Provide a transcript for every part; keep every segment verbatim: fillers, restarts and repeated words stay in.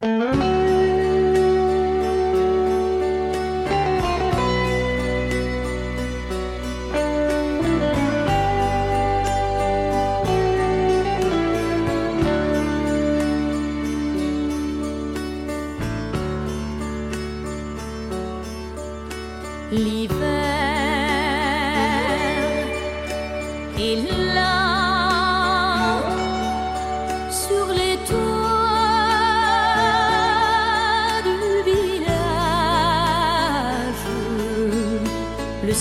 L'hiver est là sur les toits du village. Le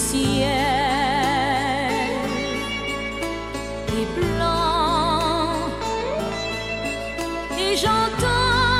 ciel est blanc et j'entends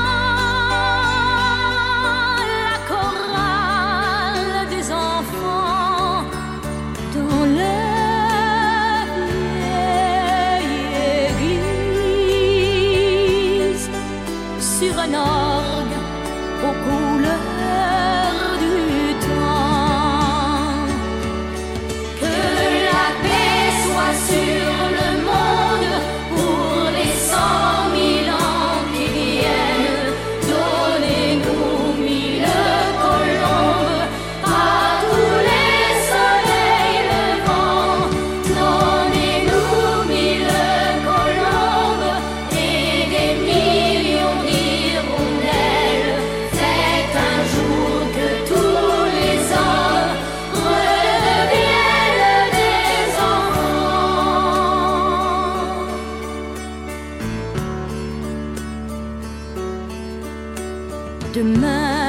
sur un orgue aux couleurs du temps. Que la paix soit sur le monde pour les cent mille ans qui viennent. Donnez-nous mille colombes à tous les soleils levants. Donnez-nous mille colombes et des millions d'hirondelles. C'est un jour que tous les hommes redeviennent des enfants. Demain